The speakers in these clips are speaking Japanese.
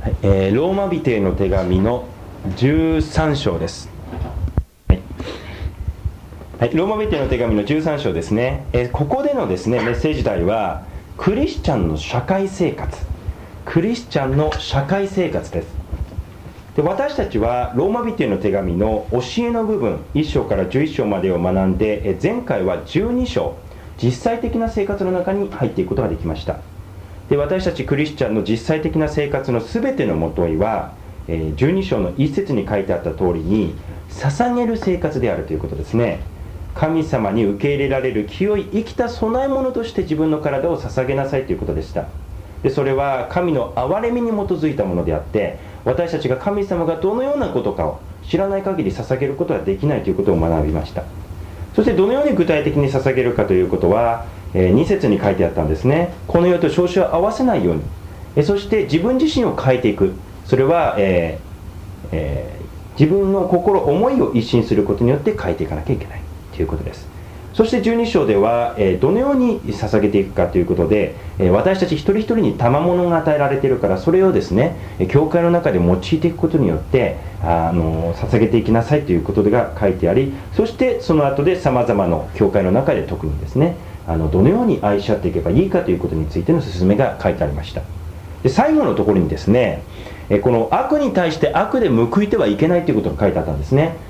ローマ人への手紙の13章です。はい、ローマ人への手紙の13章ですね。ここでのですね、メッセージ題はクリスチャンの社会生活、クリスチャンの社会生活です。で、私たちはローマ人への手紙の教えの部分、1章から11章までを学んで、前回は12章、実際的な生活の中に入っていくことができました。で、私たちクリスチャンの実際的な生活のすべてのもといは、12章の一節に書いてあった通りに捧げる生活であるということですね。神様に受け入れられる清い生きた供え物として自分の体を捧げなさいということでした。で、それは神の憐れみに基づいたものであって、私たちが神様がどのようなことかを知らない限り捧げることはできないということを学びました。そしてどのように具体的に捧げるかということは、2節に書いてあったんですね。この世と調子を合わせないように、そして自分自身を変えていく。それは、自分の心、思いを一新することによって変えていかなきゃいけないということです。そして12章では、どのように捧げていくかということで、私たち一人一人に賜物が与えられているから、それをですね、教会の中で用いていくことによって捧げていきなさいということが書いてあり、そしてその後でさまざまな教会の中で特にですね、どのように愛し合っていけばいいかということについての勧めが書いてありました。で、最後のところにですね、この悪に対して悪で報いてはいけないということが書いてあったんですね。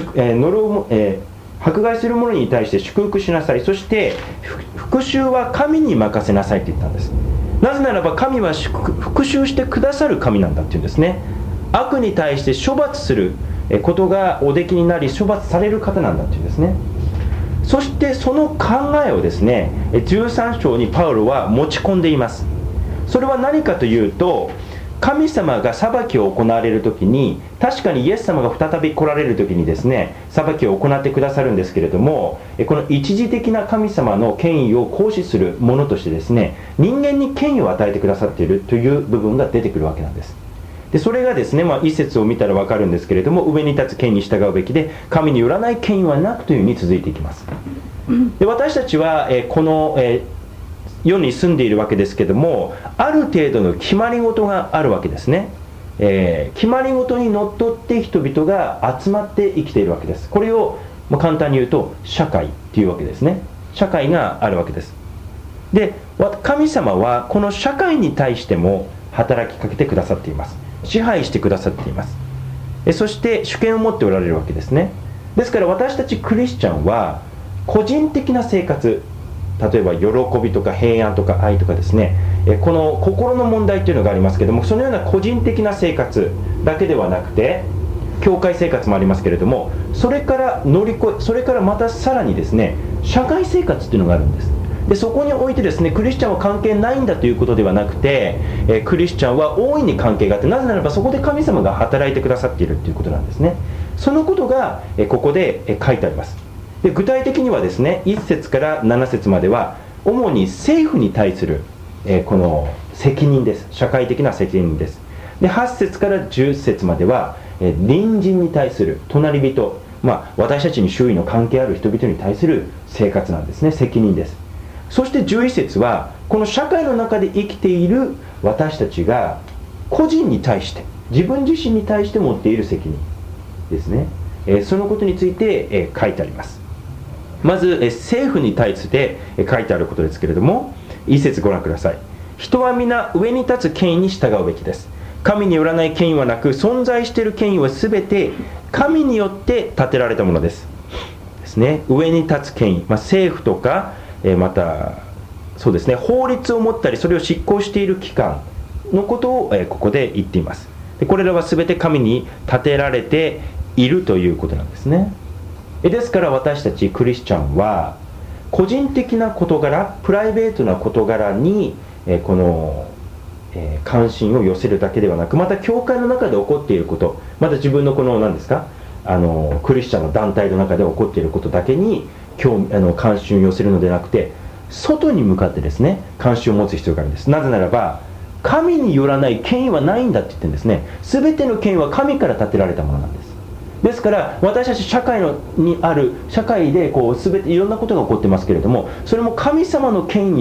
迫害する者に対して祝福しなさい、そして復讐は神に任せなさいと言ったんです。なぜならば神は復讐してくださる神なんだっていうんですね。悪に対して処罰することがおできになり、処罰される方なんだっていうんですね。そしてその考えをですね、13章にパウロは持ち込んでいます。それは何かというと、神様が裁きを行われるときに、確かにイエス様が再び来られるときにですね、裁きを行ってくださるんですけれども、この一時的な神様の権威を行使するものとしてですね、人間に権威を与えてくださっているという部分が出てくるわけなんです。で、それがですね、一節を見たら分かるんですけれども、上に立つ権に従うべきで、神によらない権威はなくというふうに続いていきます。で、私たちはこの世に住んでいるわけですけども、ある程度の決まり事があるわけですね。決まり事にのっとって人々が集まって生きているわけです。これを簡単に言うと社会というわけですね。社会があるわけです。で、神様はこの社会に対しても働きかけてくださっています。支配してくださっています。そして主権を持っておられるわけですね。ですから私たちクリスチャンは個人的な生活、例えば喜びとか平安とか愛とかですね、この心の問題というのがありますけれども、そのような個人的な生活だけではなくて、教会生活もありますけれども、それからそれからまたさらにですね、社会生活というのがあるんです。で、そこにおいてですね、クリスチャンは関係ないんだということではなくて、クリスチャンは大いに関係があって、なぜならばそこで神様が働いてくださっているということなんですね。そのことがここで書いてあります。で、具体的にはですね、1節から7節までは主に政府に対するこの責任です。社会的な責任です。で、8節から10節までは隣人に対する隣人、私たちに周囲の関係ある人々に対する生活なんですね。責任です。そして11節はこの社会の中で生きている私たちが個人に対して、自分自身に対して持っている責任ですね。そのことについて書いてあります。まず政府に対して書いてあることですけれども、一節ご覧ください。人は皆上に立つ権威に従うべきです。神によらない権威はなく、存在している権威はすべて神によって立てられたものですね。上に立つ権威、政府とかまたそうですね、法律を持ったりそれを執行している機関のことをここで言っています。で、これらはすべて神に立てられているということなんですね。ですから私たちクリスチャンは個人的な事柄、プライベートな事柄にこの関心を寄せるだけではなく、また教会の中で起こっていること、また自分のこの何ですか、クリスチャンの団体の中で起こっていることだけに関心を寄せるのではなくて、外に向かってですね、関心を持つ必要があるんです。なぜならば神によらない権威はないんだって言ってるんですね。全ての権威は神から立てられたものなんです。ですから私たち社会で全ていろんなことが起こってますけれども、それも神様の権威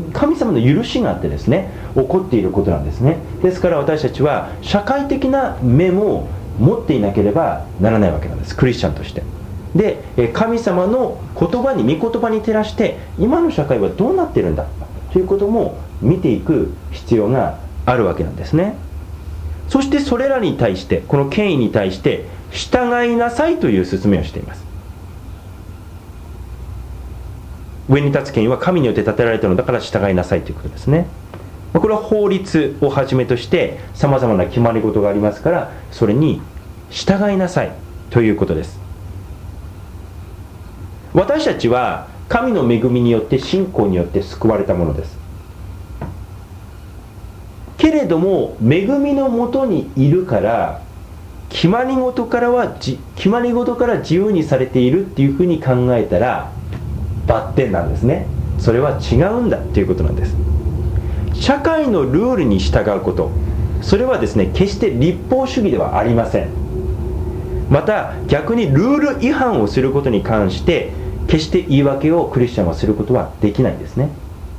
神様の許しがあってですね、起こっていることなんですね。ですから私たちは社会的な目も持っていなければならないわけなんです、クリスチャンとして。で、神様の言葉に、御言葉に照らして、今の社会はどうなっているんだということも見ていく必要があるわけなんですね。そしてそれらに対して、この権威に対して従いなさいという勧めをしています。上に立つ権威は神によって立てられたのだから従いなさいということですね。これは法律をはじめとしてさまざまな決まり事がありますから、それに従いなさいということです。私たちは神の恵みによって、信仰によって救われたものです。けれども恵みのもとにいるから、決まり事から自由にされているっていうふうに考えたらバッテンなんですね。それは違うんだということなんです。社会のルールに従うこと、それはですね、決して立法主義ではありません。また逆にルール違反をすることに関して決して言い訳をクリスチャンはすることはできないんですね。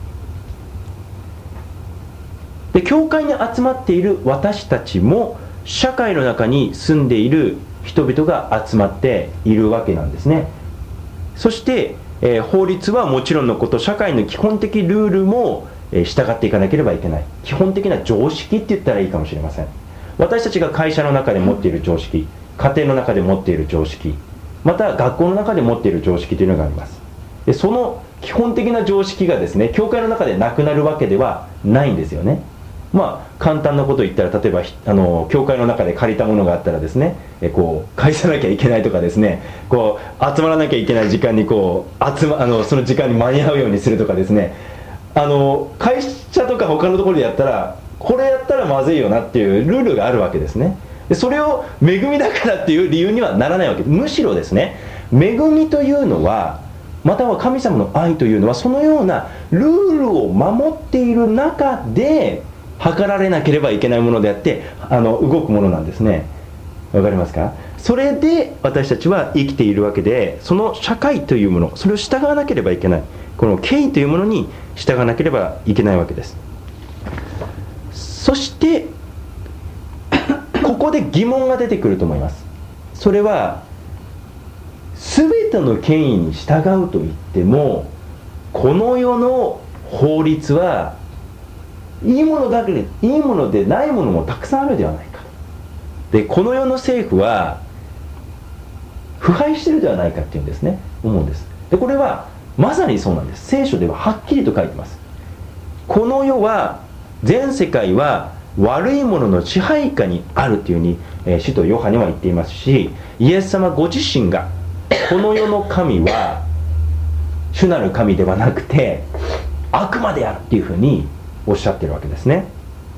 で、教会に集まっている私たちも社会の中に住んでいる人々が集まっているわけなんですね。そして、法律はもちろんのこと、社会の基本的ルールも従っていかなければいけない。基本的な常識って言ったらいいかもしれません。私たちが会社の中で持っている常識、家庭の中で持っている常識、また学校の中で持っている常識というのがあります。で、その基本的な常識がですね、教会の中でなくなるわけではないんですよね。簡単なことを言ったら、例えば教会の中で借りたものがあったらですね、返さなきゃいけないとかですね、集まらなきゃいけない時間にその時間に間に合うようにするとかですね、会社とか他のところでやったらこれやったらまずいよなっていうルールがあるわけですね。で、それを恵みだからっていう理由にはならないわけです。むしろですね、恵みというのは、または神様の愛というのは、そのようなルールを守っている中で測られなければいけないものであって、動くものなんですね。わかりますか？それで私たちは生きているわけで、その社会というもの、それを従わなければいけない、この権威というものに従わなければいけないわけです。そしてここで疑問が出てくると思います。それは、全ての権威に従うと言っても、この世の法律はいいものだけで、いいものでないものもたくさんあるではないか。で、この世の政府は腐敗してるではないかっていうんですね、思うんです。で、これはまさにそうなんです。聖書でははっきりと書いてます。この世は、全世界は悪いものの支配下にあるというふうに、使徒ヨハネは言っていますし、イエス様ご自身が、この世の神は主なる神ではなくて悪魔であるっていうふうにおっしゃってるわけですね。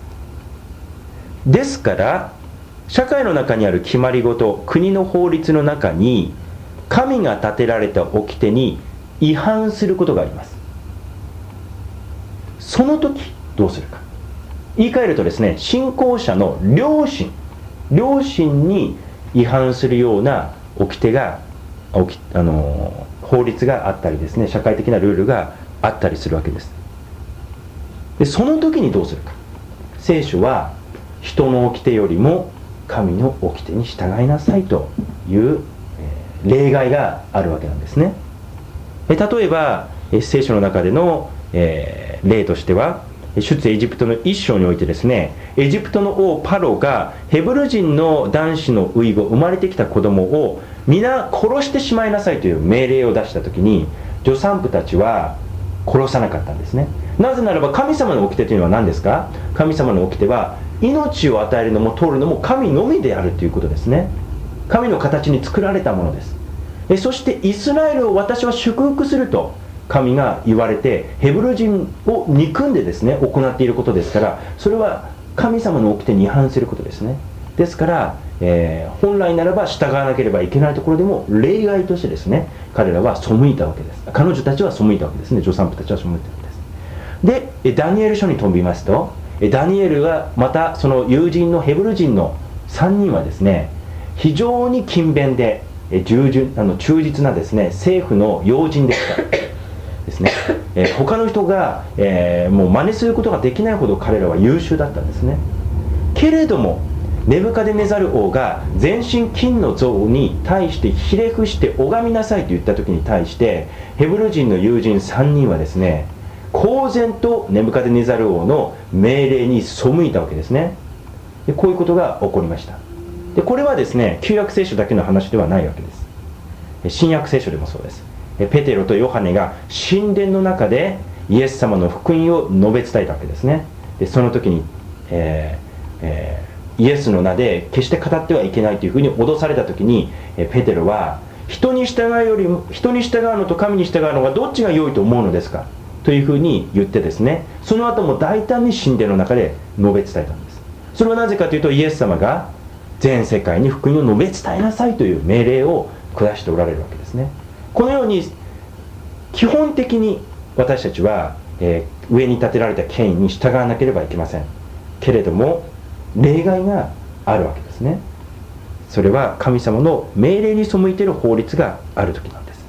ですから社会の中にある決まり事、国の法律の中に神が立てられた掟に違反することがあります。その時どうするか。言い換えるとですね、信仰者の良心に違反するような掟が法律があったりですね、社会的なルールがあったりするわけです。で、その時にどうするか。聖書は人の掟よりも神の掟に従いなさいという例外があるわけなんですね。例えば聖書の中での例としては、出エジプトの一章においてですね、エジプトの王パロがヘブル人の男子の遺語、生まれてきた子供を皆殺してしまいなさいという命令を出した時に、助産婦たちは殺さなかったんですね。なぜならば神様の掟というのは何ですか？神様の掟は命を与えるのも取るのも神のみであるということですね。神の形に作られたものです。そしてイスラエルを私は祝福すると神が言われて、ヘブル人を憎んでですね行っていることですから、それは神様の掟に違反することですね。ですから、本来ならば従わなければいけないところでも例外としてですね、彼らは背いたわけです。彼女たちは背いたわけですね。助産婦たちは背いたわけです。で、ダニエル書に飛びますと、ダニエルがまたその友人のヘブル人の3人はですね、非常に勤勉で忠実なですね政府の要人でした。 ですね、他の人が、もう真似することができないほど彼らは優秀だったんですね。けれどもネブカデネザル王が全身金の像に対してひれ伏して拝みなさいと言った時に対して、ヘブル人の友人3人はですね、公然とネブカデネザル王の命令に背いたわけですね。でこういうことが起こりました。でこれはですね、旧約聖書だけの話ではないわけです。新約聖書でもそうです。ペテロとヨハネが神殿の中でイエス様の福音を述べ伝えたわけですね。でその時に、イエスの名で決して語ってはいけないというふうに脅された時に、ペテロは人に従うよりも、人に従うのと神に従うのがどっちが良いと思うのですかというふうに言ってですね、その後も大胆に神殿の中で述べ伝えたんです。それはなぜかというと、イエス様が全世界に福音を述べ伝えなさいという命令を下しておられるわけですね。このように基本的に私たちは、上に立てられた権威に従わなければいけませんけれども、例外があるわけですね。それは神様の命令に背いている法律がある時なんです。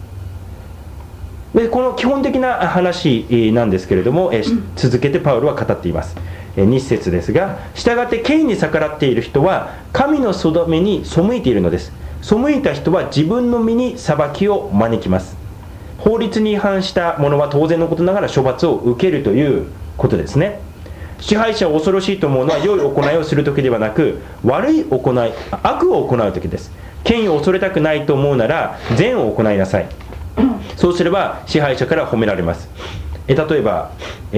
でこの基本的な話なんですけれども、続けてパウロは語っています。2節ですが、従って権威に逆らっている人は神の定めに背いているのです。背いた人は自分の身に裁きを招きます。法律に違反した者は当然のことながら処罰を受けるということですね。支配者を恐ろしいと思うのは良い行いをするときではなく、悪い行い、悪を行うときです。権威を恐れたくないと思うなら善を行いなさい。そうすれば支配者から褒められます。例えば、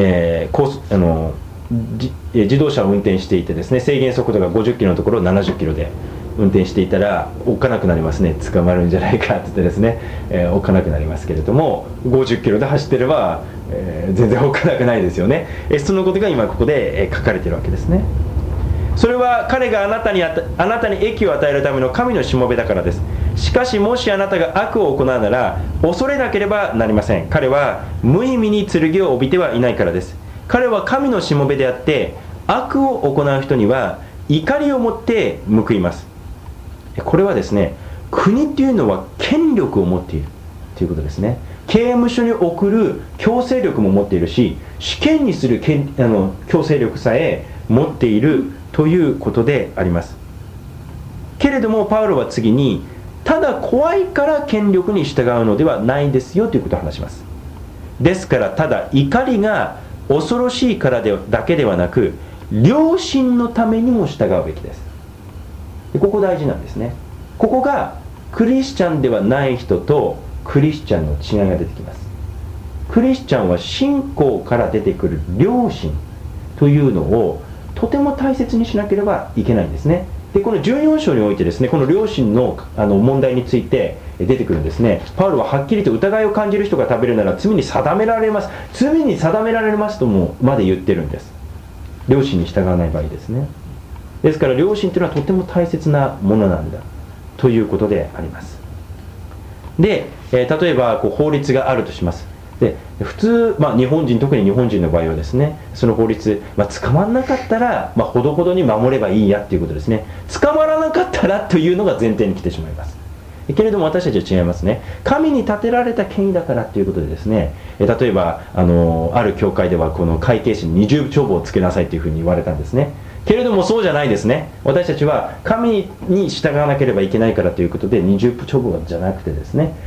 自動車を運転していてですね、制限速度が50キロのところを70キロで運転していたらおっかなくなりますね。捕まるんじゃないかって言ってですね、おっかなくなりますけれども、50キロで走ってれば、全然おっかなくないですよね。そのことが今ここで、書かれているわけですね。それは彼があなたに益を与えるための神のしもべだからです。しかしもしあなたが悪を行うなら恐れなければなりません。彼は無意味に剣を帯びてはいないからです。彼は神のしもべであって、悪を行う人には怒りを持って報います。これはですね、国っていうのは権力を持っているということですね。刑務所に送る強制力も持っているし、死刑にする強制力さえ持っているということであります。けれどもパウロは次に、ただ怖いから権力に従うのではないですよということを話します。ですからただ怒りが恐ろしいからだけではなく、良心のためにも従うべきです。ここ大事なんですね。ここがクリスチャンではない人とクリスチャンの違いが出てきます。クリスチャンは信仰から出てくる良心というのをとても大切にしなければいけないんですね。でこの14章においてですね、この良心の問題について出てくるんですね。パウロははっきりと疑いを感じる人が食べるなら罪に定められます、罪に定められますともまで言ってるんです。良心に従わない場合ですね。ですから良心というのはとても大切なものなんだということであります。で、例えば法律があるとします。で普通、日本人、特に日本人の場合はですね、その法律、捕まらなかったら、ほどほどに守ればいいやということですね。捕まらなかったらというのが前提に来てしまいます。けれども私たちは違いますね。神に立てられた権威だからということでですね、例えばある教会ではこの会計士に二重帳簿をつけなさいというふうに言われたんですね。けれどもそうじゃないですね。私たちは神に従わなければいけないからということで、二重帳簿じゃなくてですね、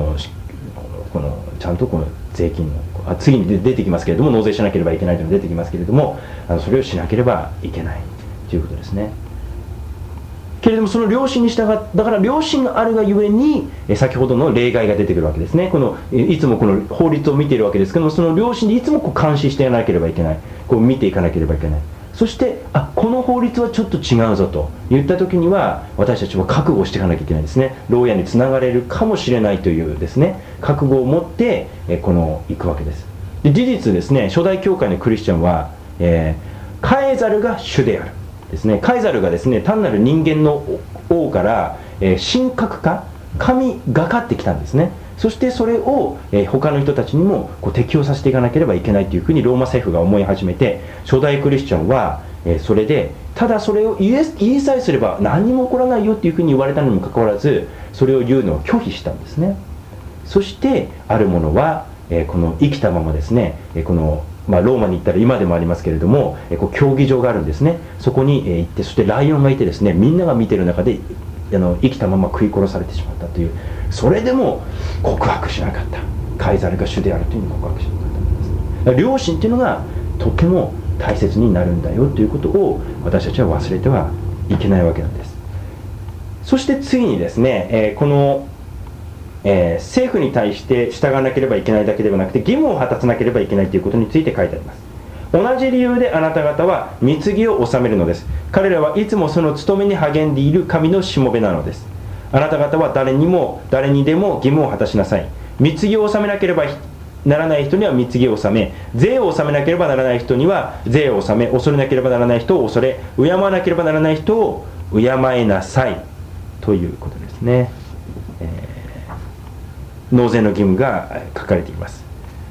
ちゃんとこの税金の次に出てきますけれども、納税しなければいけないというのが出てきますけれども、それをしなければいけないということですね。けれどもその良心に従っだから良心があるがゆえに先ほどの例外が出てくるわけですね。いつもこの法律を見ているわけですけども、その良心でいつも監視してやらなければいけない、見ていかなければいけない。そしてこの法律はちょっと違うぞと言った時には私たちは覚悟していかなきゃいけないですね。牢屋につながれるかもしれないというですね、覚悟を持って行くわけです。で事実ですね、初代教会のクリスチャンは、カエザルが主であるですね。カエザルがですね、単なる人間の王から、神格化、神がかってきたんですね。そしてそれを、他の人たちにも適用させていかなければいけないというふうにローマ政府が思い始めて、初代クリスチャンは、それでただそれを言いさえすれば何にも起こらないよっていうふうに言われたにもかかわらず、それを言うのを拒否したんですね。そしてある者はこの生きたままですね、このローマに行ったら今でもありますけれども、こう競技場があるんですね。そこに行って、そしてライオンがいてですね、みんなが見てる中で生きたまま食い殺されてしまったという、それでも告白しなかった。カイザルが主であるというふうに告白しなかったんです。だから良心というのがとても大切になるんだよということを私たちは忘れてはいけないわけなんです。そして次にですね、この政府に対して従わなければいけないだけではなくて義務を果たさなければいけないということについて書いてあります。同じ理由であなた方は貢ぎを納めるのです。彼らはいつもその務めに励んでいる神のしもべなのです。あなた方は誰にでも義務を果たしなさい。貢ぎを納めなければならない人には貢ぎを納め、税を納めなければならない人には税を納め、恐れなければならない人を恐れ、敬わなければならない人を敬えなさいということですね。納税の義務が書かれています。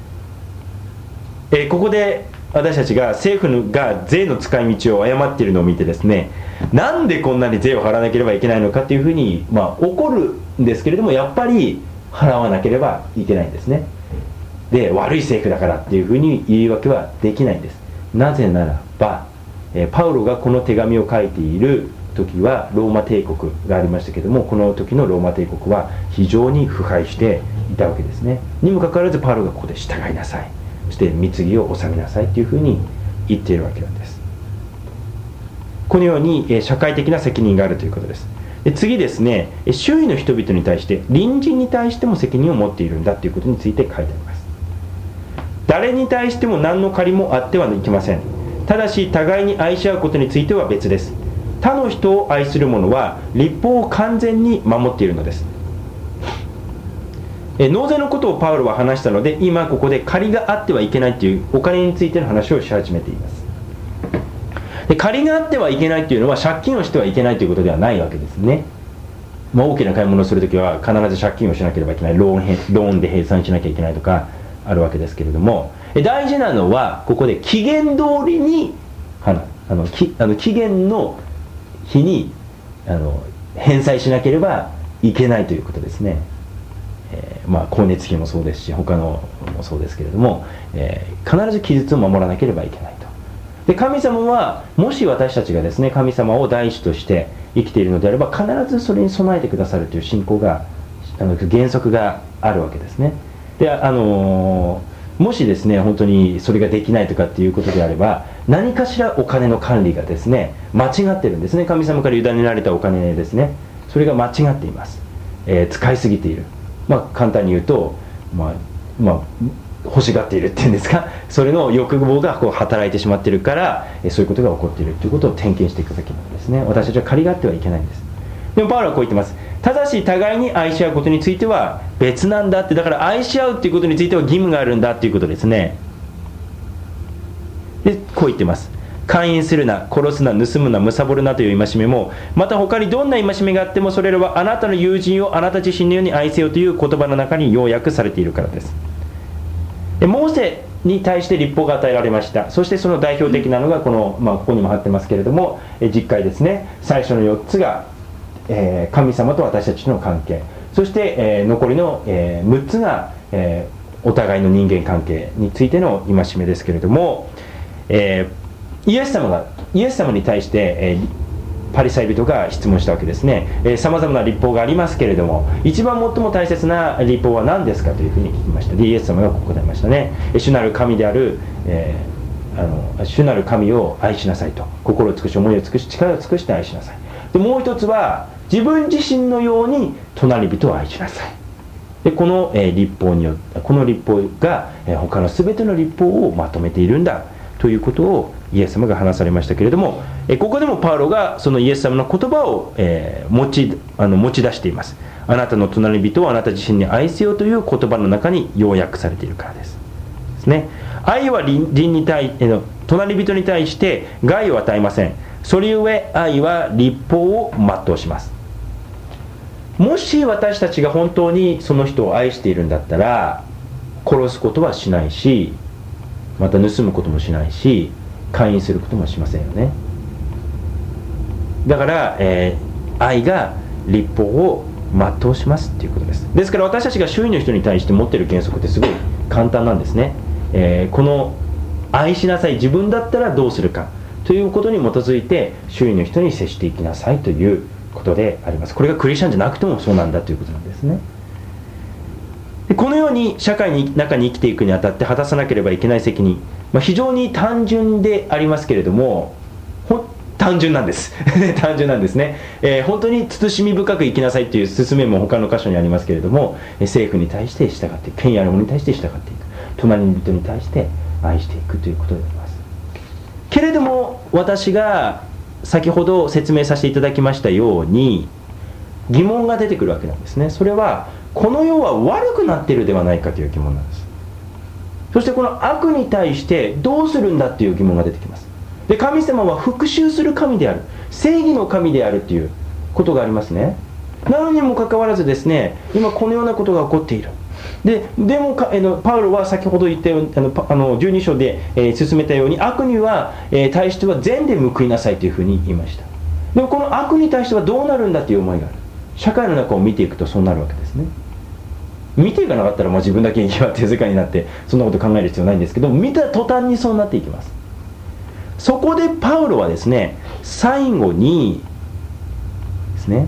ここで私たちが政府が税の使い道を誤っているのを見てですね、なんでこんなに税を払わなければいけないのかというふうに、怒るんですけれども、やっぱり払わなければいけないんですね。で、悪い政府だからっていうふうに言い訳はできないんです。なぜならば、パウロがこの手紙を書いている時はローマ帝国がありましたけども、この時のローマ帝国は非常に腐敗していたわけですね。にもかかわらずパウロがここで従いなさい、そして貢ぎを納めなさいというふうに言っているわけなんです。このように社会的な責任があるということです。で、次ですね、周囲の人々に対して、隣人に対しても責任を持っているんだということについて書いてあります。誰に対しても何の借りもあってはいけません。ただし互いに愛し合うことについては別です。他の人を愛する者は律法を完全に守っているのです。納税のことをパウロは話したので、今ここで借りがあってはいけないというお金についての話をし始めています。で、借りがあってはいけないというのは借金をしてはいけないということではないわけですね。大きな買い物をするときは必ず借金をしなければいけない、ローンで返済しなきゃいけないとかあるわけですけれども、大事なのはここで期限通りに期限の日に返済しなければいけないということですね。光熱費もそうですし他のもそうですけれども、必ず期日を守らなければいけないと。で、神様はもし私たちがですね、神様を第一として生きているのであれば、必ずそれに備えてくださるという信仰が原則があるわけですね。で、もしですね、本当にそれができないとかっていうことであれば、何かしらお金の管理がですね、間違ってるんですね。神様から委ねられたお金ですね、それが間違っています。使いすぎている。簡単に言うと、欲しがっているっていうんですか、それの欲望がこう働いてしまっているから、そういうことが起こっているということを点検していくべきなんですね。私たちは借りがあってはいけないんです。でもパウロはこう言ってます。ただし互いに愛し合うことについては別なんだって。だから愛し合うっていうことについては義務があるんだっていうことですね。で、こう言ってます。姦淫するな、殺すな、盗むな、貪るなという戒めも、また他にどんな戒めがあっても、それらはあなたの友人をあなた自身のように愛せよという言葉の中に要約されているからです。モーセに対して律法が与えられました。そしてその代表的なのがこの、ここにも貼ってますけれども、実会ですね。最初の4つが、神様と私たちの関係、そして、残りの、6つが、お互いの人間関係についての戒めですけれども、イエス様に対して、パリサイ人が質問したわけですね。さまざまな律法がありますけれども、一番最も大切な律法は何ですかというふうに聞きました。で、イエス様がこう答えましたね。主なる神である、主なる神を愛しなさいと。心を尽くし、思いを尽くし、力を尽くして愛しなさい。で、もう一つは自分自身のように隣人を愛しなさい。で、この律法によって、この律法が他の全ての律法をまとめているんだということをイエス様が話されましたけれども、ここでもパウロがそのイエス様の言葉を持ち出しています。あなたの隣人をあなた自身に愛せよという言葉の中に要約されているからですね。愛は隣人に対して害を与えません。それゆえ愛は律法を全うします。もし私たちが本当にその人を愛しているんだったら、殺すことはしないし、また盗むこともしないし、姦淫することもしませんよね。だから、愛が律法を全うしますっていうことです。ですから私たちが周囲の人に対して持っている原則ってすごい簡単なんですね。この愛しなさい、自分だったらどうするかということに基づいて周囲の人に接していきなさいということであります。これがクリスチャンじゃなくてもそうなんだということなんですね。でこのように社会の中に生きていくにあたって果たさなければいけない責任、非常に単純でありますけれども、単純なんです単純なんですね。本当に慎み深く生きなさいという勧めも他の箇所にありますけれども、政府に対して従っていく、権威ある者に対して従っていく、隣の人に対して愛していくということであります。けれども私が先ほど説明させていただきましたように疑問が出てくるわけなんですね。それはこの世は悪くなっているではないかという疑問なんです。そしてこの悪に対してどうするんだという疑問が出てきます。で、神様は復讐する神である、正義の神であるということがありますね。なのにもかかわらずですね、今このようなことが起こっている。でもパウロは先ほど言ったように12章で、進めたように悪には、対しては善で報いなさいというふうに言いました。でもこの悪に対してはどうなるんだという思いがある。社会の中を見ていくとそうなるわけですね。見ていかなかったら自分だけに決まって世界になってそんなこと考える必要ないんですけど、見た途端にそうなっていきます。そこでパウロはですね、最後にですね、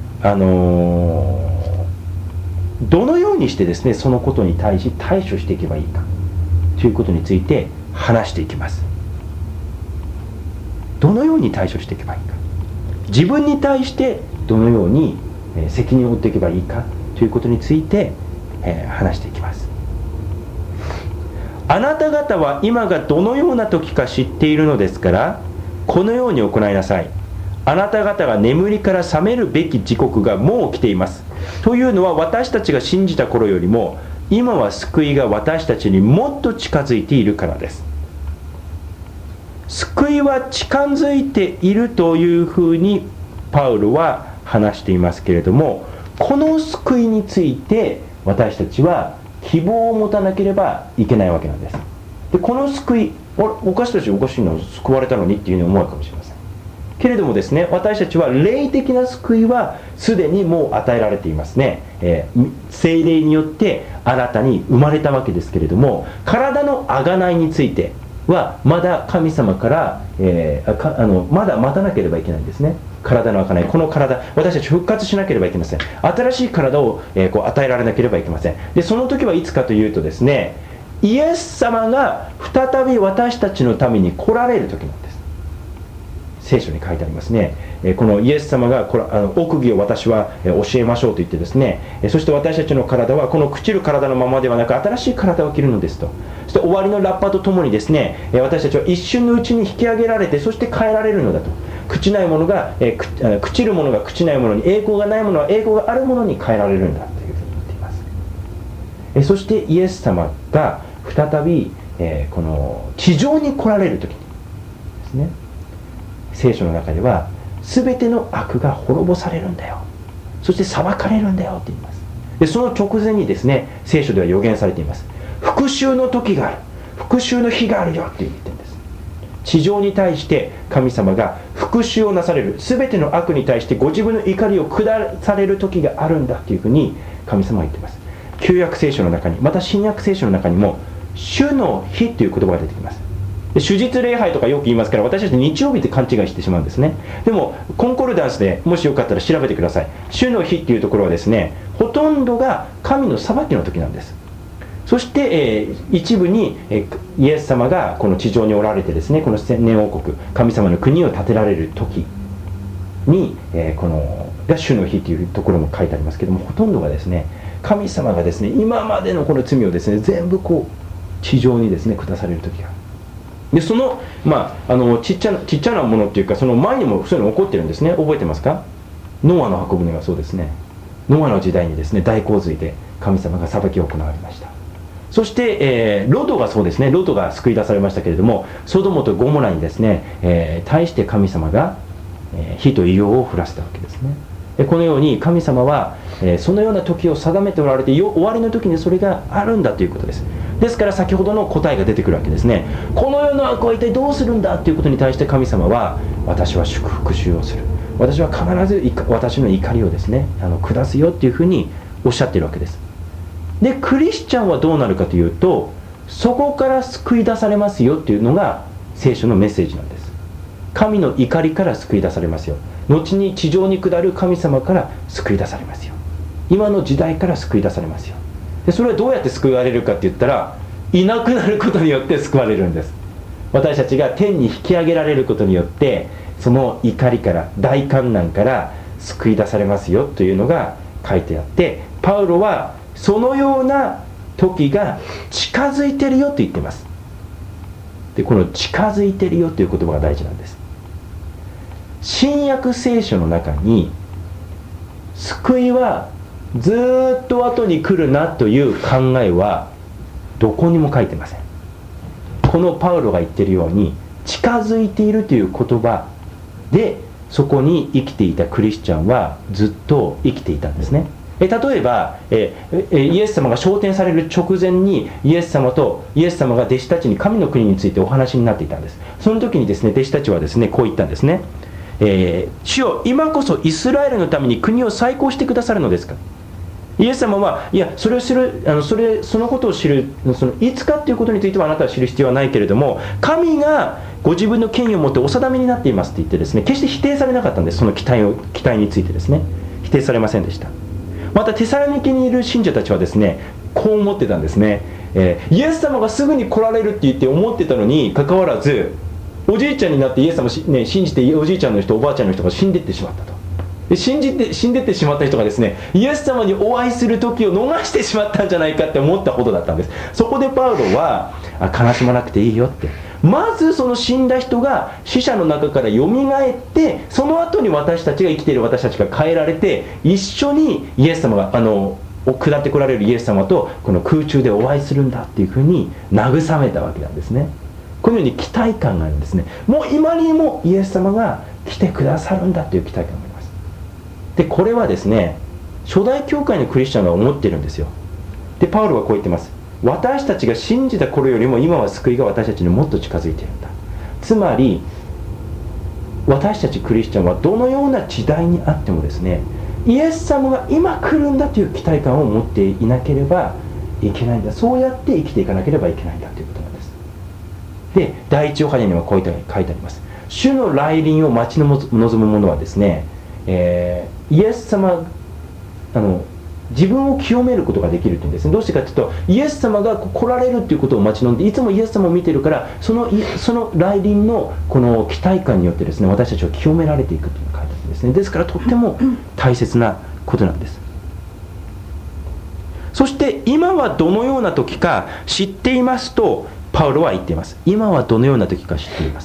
どのようにしてですね、そのことに対し対処していけばいいかということについて話していきます。どのように対処していけばいいか、自分に対してどのように責任を負っていけばいいかということについて話していきます。あなた方は今がどのような時か知っているのですから、このように行いなさい。あなた方が眠りから覚めるべき時刻がもう来ています。というのは、私たちが信じた頃よりも今は救いが私たちにもっと近づいているからです。救いは近づいているというふうにパウロは話していますけれども、この救いについて私たちは希望を持たなければいけないわけなんです。でこの救い、私たちおかしいの、救われたのにっていうふうに思うかもしれませんけれどもですね、私たちは霊的な救いはすでにもう与えられていますね。聖霊によって新たに生まれたわけですけれども、体の贖いについてはまだ神様から、まだ待たなければいけないんですね。体の贖い、この体、私たち復活しなければいけません。新しい体を、与えられなければいけません。でその時はいつかというとですね、イエス様が再び私たちのために来られる時なんです。聖書に書いてありますね。このイエス様が奥義を私は教えましょうと言ってですね、そして私たちの体はこの朽ちる体のままではなく新しい体を着るのですと。そして終わりのラッパとともにですね、私たちは一瞬のうちに引き上げられて、そして変えられるのだと。朽ちないものが、朽ちるものが朽ちないものに、栄光がないものは栄光があるものに変えられるんだというふうに言っています。そしてイエス様が再び、この地上に来られる時にですね、聖書の中では全ての悪が滅ぼされるんだよ、そして裁かれるんだよと言います。でその直前にですね、聖書では予言されています。復讐の時がある、復讐の日があるよって言ってるんです。地上に対して神様が復讐をなされる、全ての悪に対してご自分の怒りを下される時があるんだというふうに神様は言っています。旧約聖書の中に、また新約聖書の中にも主の日という言葉が出てきます。で主日礼拝とかよく言いますから、私たち日曜日って勘違いしてしまうんですね。でもコンコルダンスでもしよかったら調べてください。主の日っていうところはですね、ほとんどが神の裁きの時なんです。そして、一部に、イエス様がこの地上におられてですね、この千年王国、神様の国を建てられる時に、このが主の日というところも書いてありますけども、ほとんどがですね、神様がですね、今までのこの罪をですね、全部こう地上にですね下される時がある。でその、ちっちゃなものっていうか、その前にもそういうの起こってるんですね。覚えてますか？ノアの箱舟がそうですね。ノアの時代にですね、大洪水で神様が裁きを行われました。そして、ロトがそうですね、ロトが救い出されましたけれども、ソドモとゴモラにですね、対して神様が、火と硫黄を降らせたわけですね。でこのように神様は、そのような時を定めておられて、終わりの時にそれがあるんだということです。ですから先ほどの答えが出てくるわけですね。この世の悪は一体どうするんだということに対して神様は、私は復讐をする、私は必ず私の怒りをですね下すよっていうふうにおっしゃっているわけです。 でクリスチャンはどうなるかというと、そこから救い出されますよっていうのが聖書のメッセージなんです。神の怒りから救い出されますよ、後に地上に下る神様から救い出されますよ、今の時代から救い出されますよ。でそれはどうやって救われるかって言ったら、いなくなることによって救われるんです。私たちが天に引き上げられることによって、その怒りから、大観難から救い出されますよというのが書いてあって、パウロはそのような時が近づいてるよと言っています。でこの近づいてるよという言葉が大事なんです。新約聖書の中に救いはずっと後に来るなという考えはどこにも書いてません。このパウロが言っているように、近づいているという言葉でそこに生きていたクリスチャンはずっと生きていたんですね。例えばイエス様が昇天される直前にイエス様が弟子たちに神の国についてお話になっていたんです。その時にですね、弟子たちはですね、こう言ったんですね。主よ、今こそイスラエルのために国を再興してくださるのですか。イエス様は、いや、それを知る、そのことを知る、いつかということについてはあなたは知る必要はないけれども、神がご自分の権威を持ってお定めになっていますと言ってですね、決して否定されなかったんです。その期待についてですね、否定されませんでした。またテサロニケにいる信者たちはですね、こう思ってたんですね。イエス様がすぐに来られるって言って思ってたのにかかわらず、おじいちゃんになってイエス様を、信じておじいちゃんの人おばあちゃんの人が死んでいってしまったと。で死んでいってしまった人がですね、イエス様にお会いする時を逃してしまったんじゃないかって思ったほどだったんです。そこでパウロは悲しまなくていいよって、まずその死んだ人が死者の中からよみがえって、その後に私たちが生きている私たちが変えられて、一緒にイエス様が下ってこられるイエス様とこの空中でお会いするんだっていうふうに慰めたわけなんですね。このように期待感があるんですね。もう今にもイエス様が来てくださるんだという期待感があります。でこれはですね、初代教会のクリスチャンが思ってるんですよ。でパウロはこう言ってます。私たちが信じた頃よりも今は救いが私たちにもっと近づいているんだ。つまり私たちクリスチャンはどのような時代にあってもですね、イエス様が今来るんだという期待感を持っていなければいけないんだ。そうやって生きていかなければいけないんだということなんです。で第一ヨハネにはこう書いてあります。主の来臨を待ち望む者はですね、イエス様自分を清めることができるというんですね。どうしてかというと、イエス様が来られるということを待ち望んで、いつもイエス様を見ているから、その来臨のこの期待感によってですね、私たちは清められていくというのが書いてあるんですね。ですからとっても大切なことなんです。そして今はどのような時か知っていますとパウロは言っています。今はどのような時か知っています。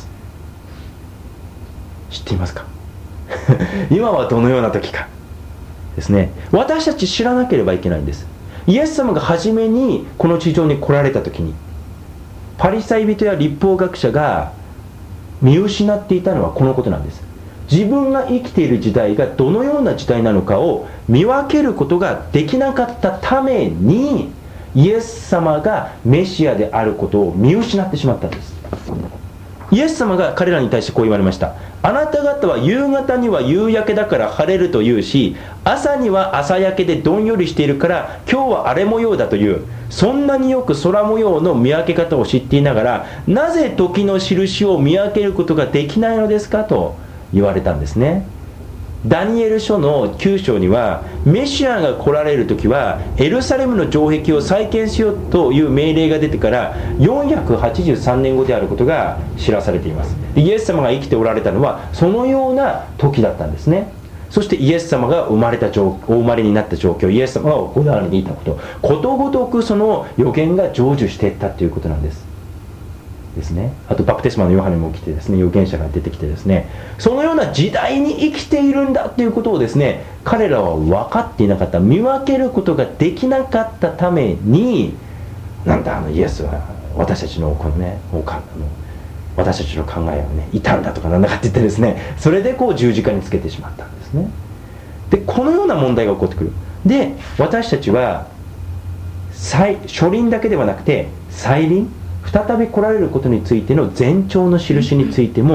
知っていますか今はどのような時かですね、私たち知らなければいけないんです。イエス様が初めにこの地上に来られた時に、パリサイ人や律法学者が見失っていたのはこのことなんです。自分が生きている時代がどのような時代なのかを見分けることができなかったために、イエス様がメシアであることを見失ってしまったんです。イエス様が彼らに対してこう言われました。あなた方は夕方には夕焼けだから晴れるというし、朝には朝焼けでどんよりしているから今日は荒れ模様だという。そんなによく空模様の見分け方を知っていながら、なぜ時の印を見分けることができないのですかと言われたんですね。ダニエル書の9章には、メシアが来られる時はエルサレムの城壁を再建しようという命令が出てから483年後であることが知らされています。イエス様が生きておられたのはそのような時だったんですね。そしてイエス様がお生まれになった状況、イエス様が行われていたことごとくその予言が成就していったということなんですね。あとバプテスマのヨハネも来てですね、預言者が出てきてですね、そのような時代に生きているんだということをですね、彼らは分かっていなかった。見分けることができなかったために、なんだイエスは私たちのこのね、私たちの考えをねいたんだとかなんだかって言ってですね、それでこう十字架につけてしまったんですね。でこのような問題が起こってくる。で私たちは初臨だけではなくて再臨、再び来られることについての前兆の印についても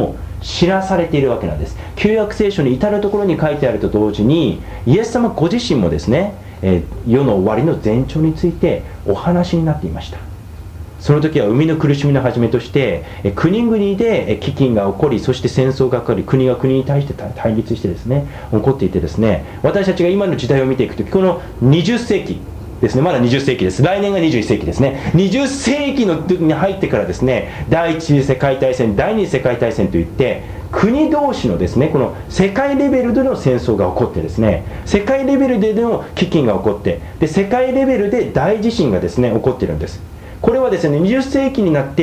知らされているわけなんです。旧約聖書に至るところに書いてあると同時に、イエス様ご自身もですね、世の終わりの前兆についてお話になっていました。その時は生みの苦しみの始めとして、国々で飢饉が起こり、そして戦争が起こり、国が国に対して対立してですね、起こっていてですね、私たちが今の時代を見ていくと、この20世紀ですね、まだ20世紀です。来年が21世紀ですね。20世紀の時に入ってからですね、第一次世界大戦、第二次世界大戦といって、国同士のですね、この世界レベルでの戦争が起こってですね、世界レベルでの飢饉が起こって、で世界レベルで大地震がですね、起こっているんです。これはですね、20世紀になって、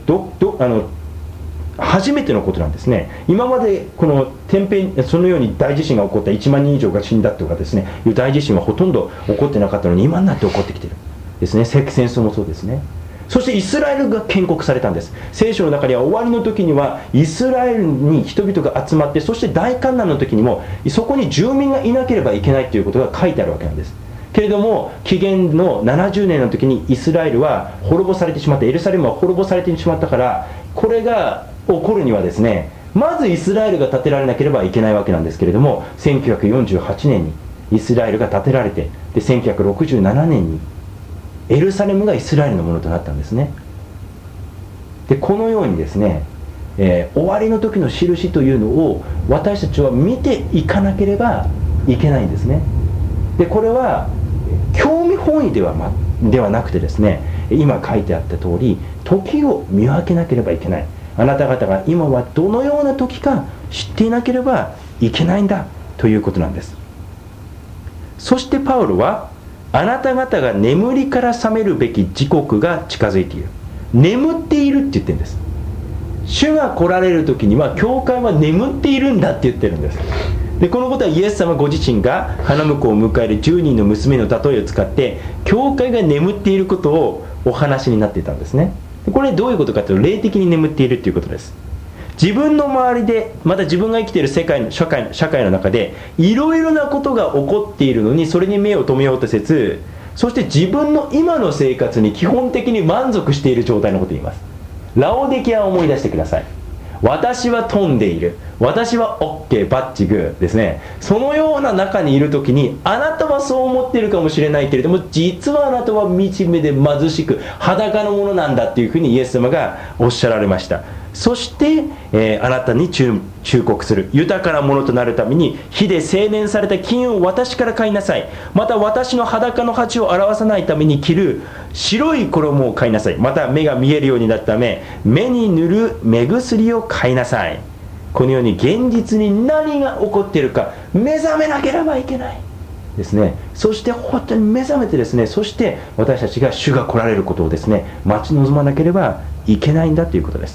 初めてのことなんですね。今までこのそのように大地震が起こった1万人以上が死んだとかですね、いう大地震はほとんど起こってなかったのに、今になって起こってきているですね。戦争もそうですね。そしてイスラエルが建国されたんです。聖書の中には終わりの時にはイスラエルに人々が集まって、そして大観難の時にもそこに住民がいなければいけないということが書いてあるわけなんです。けれども紀元の70年の時にイスラエルは滅ぼされてしまった、エルサレムは滅ぼされてしまったから、これが起こるにはですね、まずイスラエルが建てられなければいけないわけなんですけれども、1948年にイスラエルが建てられて、で1967年にエルサレムがイスラエルのものとなったんですね。でこのようにですね、終わりの時の印というのを私たちは見ていかなければいけないんですね。でこれは興味本位ではなくてですね、今書いてあった通り、時を見分けなければいけない。あなた方が今はどのような時か知っていなければいけないんだということなんです。そしてパウロは、あなた方が眠りから覚めるべき時刻が近づいている。眠っているって言ってるんです。主が来られる時には教会は眠っているんだって言ってるんです。でこのことはイエス様ご自身が花婿を迎える10人の娘の例えを使って教会が眠っていることをお話になっていたんですね。でこれどういうことかというと、霊的に眠っているということです。自分の周りで、また自分が生きている社会の中でいろいろなことが起こっているのに、それに目を留めようとせず、そして自分の今の生活に基本的に満足している状態のことを言います。ラオデキアを思い出してください。私は飛んでいる、私は OK バッチグーですね。そのような中にいるときに、あなたはそう思っているかもしれないけれども、実はあなたは惨めで貧しく裸のものなんだっていうふうにイエス様がおっしゃられました。そして、あなたに忠告する。豊かなものとなるために火で精錬された金を私から買いなさい。また私の裸の鉢を表さないために着る白い衣を買いなさい。また目が見えるようになるため目に塗る目薬を買いなさい。このように現実に何が起こっているか目覚めなければいけないですね。そして本当に目覚めてですね、そして私たちが主が来られることをですね、待ち望まなければいけないんだということです。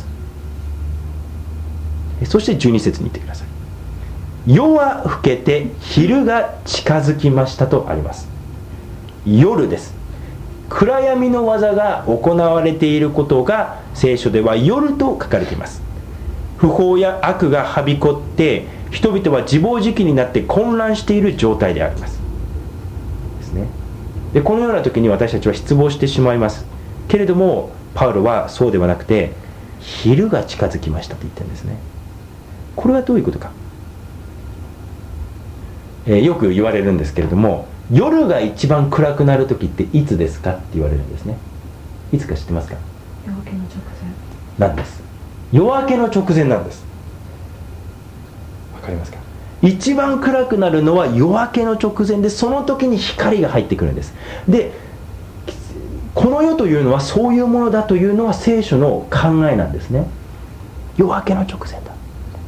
そして12節に言ってください。夜は更けて昼が近づきましたとあります。夜です。暗闇の技が行われていることが聖書では夜と書かれています。不法や悪がはびこって人々は自暴自棄になって混乱している状態でありますですね。でこのような時に私たちは失望してしまいますけれども、パウロはそうではなくて昼が近づきましたと言ってるんですね。これはどういうことか、よく言われるんですけれども、夜が一番暗くなる時っていつですかって言われるんですね。いつか知ってますか？ 夜明けの直前なんです。夜明けの直前なんです。わかりますか？一番暗くなるのは夜明けの直前で、その時に光が入ってくるんです。でこの世というのはそういうものだというのは聖書の考えなんですね。夜明けの直前だ。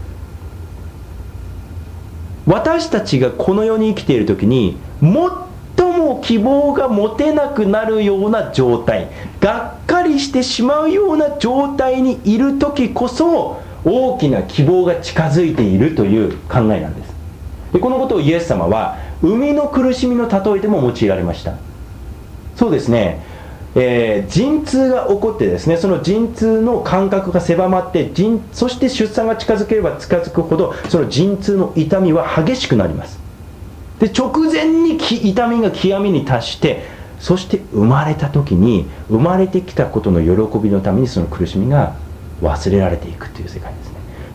私たちがこの世に生きている時に最も希望が持てなくなるような状態、がっかりしてしまうような状態にいる時こそ大きな希望が近づいているという考えなんです。でこのことをイエス様は生みの苦しみの例えでも用いられました。そうですね、陣痛が起こってですね、その陣痛の間隔が狭まってそして出産が近づければ近づくほどその陣痛の痛みは激しくなります。で直前に痛みが極みに達して、そして生まれた時に生まれてきたことの喜びのためにその苦しみが忘れられていくという世界ですね。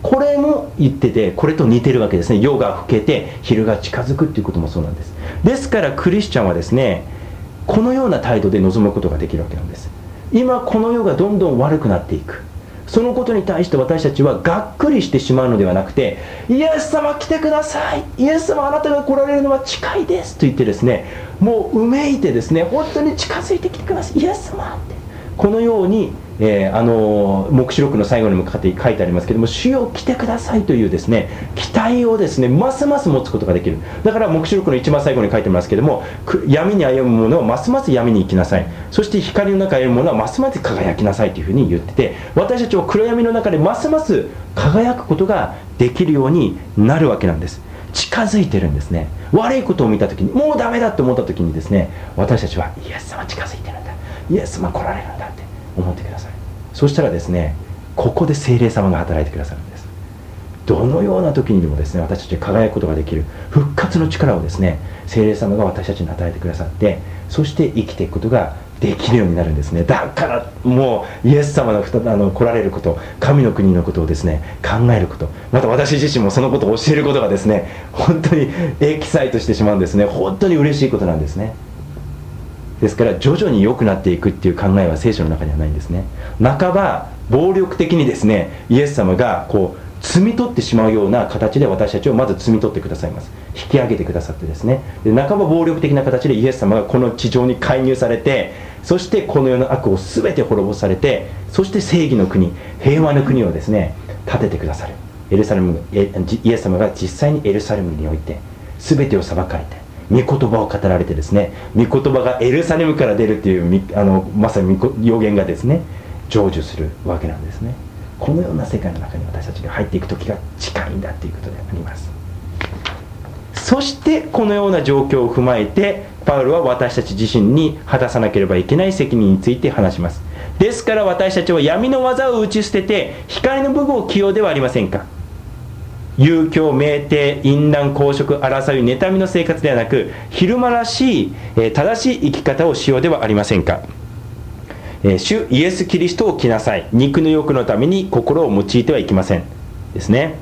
これも言ってて、これと似てるわけですね。夜が更けて昼が近づくっていうこともそうなんです。ですからクリスチャンはですね、このような態度で臨むことができるわけなんです。今この世がどんどん悪くなっていく、そのことに対して私たちはがっくりしてしまうのではなくて、イエス様来てください、イエス様あなたが来られるのは近いですと言ってですね、もううめいてですね、本当に近づいてきてくださいイエス様って、このように、黙示録の最後に向かって書いてありますけども、主よ来てくださいというですね期待をですねますます持つことができる。だから黙示録の一番最後に書いてますけども、闇に歩む者はますます闇に行きなさい、そして光の中に歩む者はますます輝きなさいというふうに言ってて、私たちは暗闇の中でますます輝くことができるようになるわけなんです。近づいてるんですね。悪いことを見たときに、もうダメだと思ったときにですね、私たちはイエス様近づいてるんだ、イエス様来られるんだって思ってください。そしたらですね、ここで聖霊様が働いてくださるんです。どのような時にでもですね、私たちが輝くことができる復活の力をですね、聖霊様が私たちに与えてくださって、そして生きていくことができるようになるんですね。だからもうイエス様の来られること、神の国のことをですね考えること、また私自身もそのことを教えることがですね、本当にエキサイトしてしまうんですね。本当に嬉しいことなんですね。ですから徐々に良くなっていくっていう考えは聖書の中にはないんですね。半ば暴力的にですね、イエス様がこう摘み取ってしまうような形で私たちをまず摘み取ってくださいます。引き上げてくださってですね、で半ば暴力的な形でイエス様がこの地上に介入されて、そしてこの世の悪を全て滅ぼされて、そして正義の国、平和の国をですね建ててくださる。イエス様が実際にエルサレムにおいて全てを裁かれて御言葉を語られてですね、御言葉がエルサレムから出るというまさに予言がですね成就するわけなんですね。このような世界の中に私たちが入っていく時が近いんだということであります。そしてこのような状況を踏まえてパウロは私たち自身に果たさなければいけない責任について話します。ですから私たちは闇の技を打ち捨てて光の武具を着ようではありませんか。遊興、酩酊、淫乱、公職、争い、妬みの生活ではなく、昼間らしい、正しい生き方をしようではありませんか。主イエス・キリストを着なさい。肉の欲のために心を用いてはいけませんですね。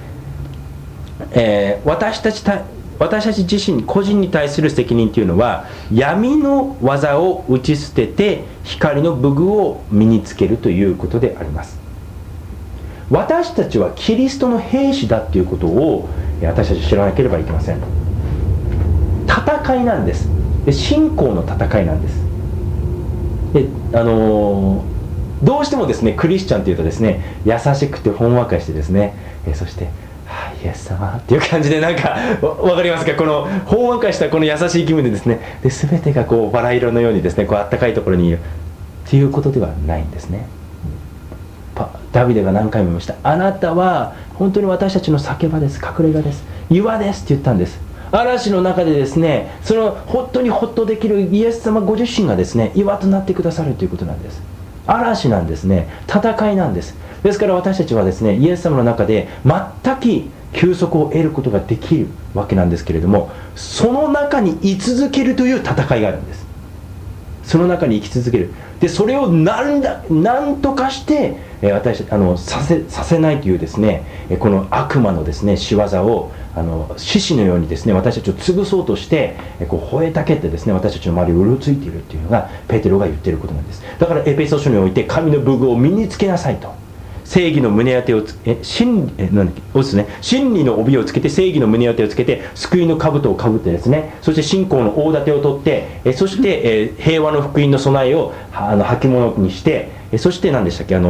私たち自身個人に対する責任というのは、闇の技を打ち捨てて光の武具を身につけるということであります。私たちはキリストの兵士だということを私たち知らなければいけません。戦いなんです。信仰の戦いなんです。でどうしてもですねクリスチャンというとですね、優しくてほんわかしてですね、そしてイエス様っていう感じで、なんかわかりますか、このほんわかしたこの優しい気分でですね、で全てがこうバラ色のようにですね、こうあったかいところにいるっていうことではないんですね。ダビデが何回も言いました。あなたは本当に私たちの叫ばです、隠れ家です、岩ですって言ったんです。嵐の中でですね、その本当にホッとできるイエス様ご自身がですね岩となってくださるということなんです。嵐なんですね、戦いなんです。ですから私たちはですねイエス様の中で全く休息を得ることができるわけなんですけれども、その中に居続けるという戦いがあるんです。その中に生き続ける。でそれをなんとかして私させないというですね、この悪魔のですね仕業を獅子のようにですね私たちを潰そうとしてこう吠えたけってですね私たちの周りをうろついているっていうのがペテロが言っていることなんです。だからエペソ書において神の武具を身につけなさいと、正義の胸当てを真理の帯をつけて正義の胸当てをつけて救いの兜をかぶってですね、そして信仰の大盾を取ってそして平和の福音の備えを履物にして、そして何でしたっけ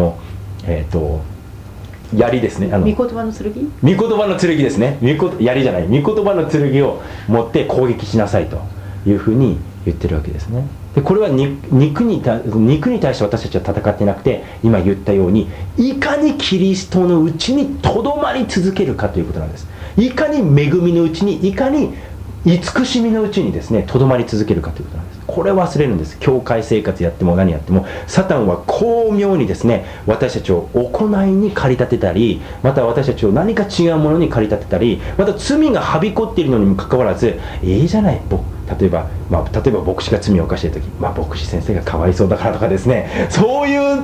槍ですね、 御言葉の剣、 御言葉の剣ですね、槍じゃない、御言葉の剣を持って攻撃しなさいというふうに言ってるわけですね。でこれは肉に対して私たちは戦っていなくて、今言ったようにいかにキリストのうちにとどまり続けるかということなんです。いかに恵みのうちに、いかに慈しみのうちにですねとどまり続けるかということなんです。これを忘れるんです。教会生活やっても何やってもサタンは巧妙にですね私たちを行いに駆り立てたり、また私たちを何か違うものに駆り立てたり、また罪がはびこっているのにもかかわらず、いいじゃない、例えば牧師が罪を犯している時、牧師先生がかわいそうだからとかですね、そういう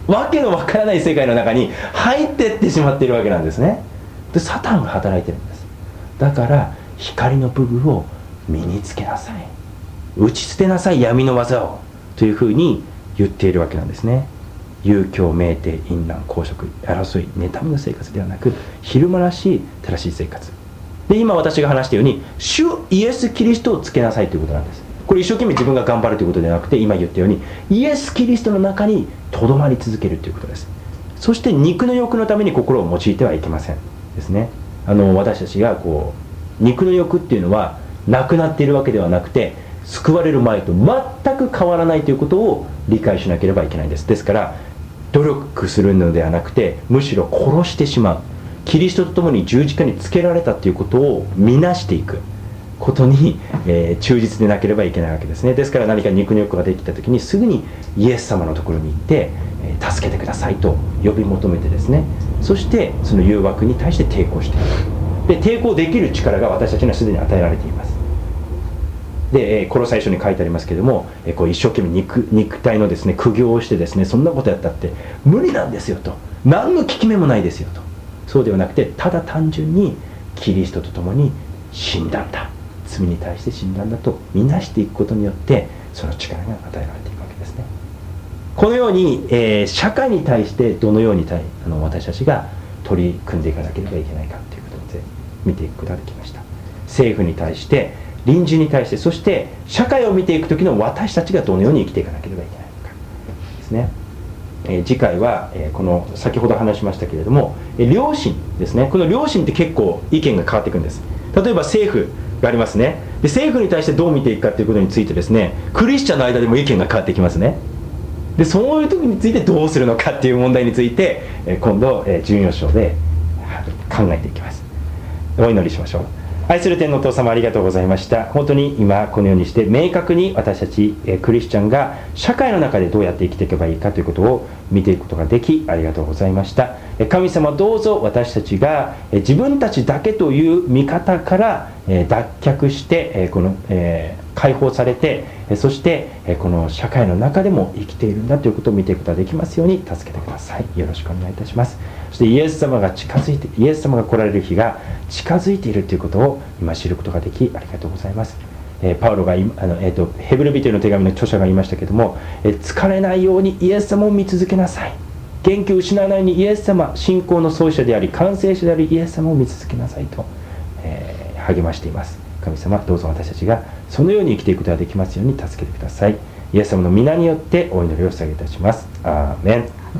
わけのわからない世界の中に入っていってしまっているわけなんですね。でサタンが働いてるんです。だから光の部分を身につけなさい、打ち捨てなさい闇の技を、というふうに言っているわけなんですね。遊興酩酊淫乱公職争い妬みの生活ではなく、昼間らしい正しい生活で、今私が話したように主イエス・キリストをつけなさいということなんです。これ一生懸命自分が頑張るということではなくて、今言ったようにイエス・キリストの中にとどまり続けるということです。そして肉の欲のために心を用いてはいけませんですね。私たちが肉の欲っていうのはなくなっているわけではなくて、救われる前と全く変わらないということを理解しなければいけないんです。ですから努力するのではなくて、むしろ殺してしまう、キリストと共に十字架につけられたということを見なしていくことに、忠実でなければいけないわけですね。ですから何か肉の欲ができた時にすぐにイエス様のところに行って、助けてくださいと呼び求めてですね、そしてその誘惑に対して抵抗していく。で抵抗できる力が私たちにはすでに与えられています。でこの最初に書いてありますけれども、一生懸命肉体のですね苦行をしてですね、そんなことやったって無理なんですよと、何の効き目もないですよと。そうではなくて、ただ単純にキリストと共に死んだんだ、罪に対して死んだんだと見なしていくことによって、その力が与えられていくわけですね。このように、社会に対してどのように私たちが取り組んでいかなければいけないかということで見ていくことができました。政府に対して、隣人に対して、そして社会を見ていく時の私たちがどのように生きていかなければいけないのかですね。次回は、この先ほど話しましたけれども、良心ですね。この良心って結構意見が変わっていくんです。例えば政府がありますね。で政府に対してどう見ていくかということについてですね、クリスチャンの間でも意見が変わってきますね。でそういう時についてどうするのかっていう問題について、今度準4章で考えていきます。お祈りしましょう。愛する天のお父様、ありがとうございました。本当に今このようにして明確に私たちクリスチャンが社会の中でどうやって生きていけばいいかということを見ていくことができ、ありがとうございました。神様、どうぞ私たちが自分たちだけという見方から脱却して解放されて、そしてこの社会の中でも生きているんだということを見ていくことができますように助けてください。よろしくお願いいたします。そしてイエス様が来られる日が近づいているということを今知ることができ、ありがとうございます。パウロがヘブル人への手紙の著者が言いましたけれども、疲れないようにイエス様を見続けなさい、元気を失わないようにイエス様、信仰の創始者であり完成者でありイエス様を見続けなさいと、励ましています。神様、どうぞ私たちがそのように生きていくことができますように助けてください。イエス様の皆によってお祈りを捧げいたします。アーメン。